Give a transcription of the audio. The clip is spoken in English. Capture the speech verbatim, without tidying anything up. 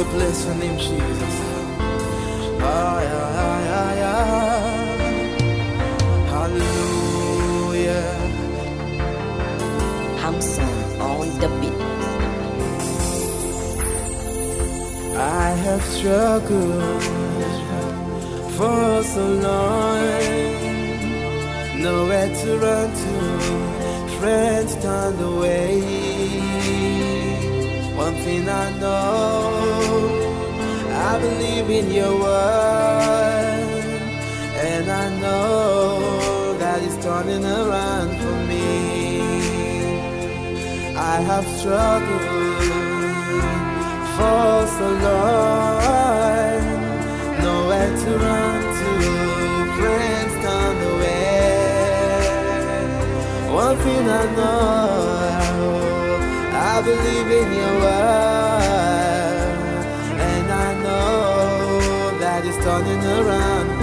bless your name, Jesus. Ah, yeah, yeah, yeah. Hallelujah. Hamson on the beat. I have struggled for so long, nowhere to run to, friends turned away. One thing I know, I believe in your word, and I know that it's turning around for me. I have struggled for so long, nowhere to run to, friends turned away. One thing I know, I believe in your word, and I know that it's turning around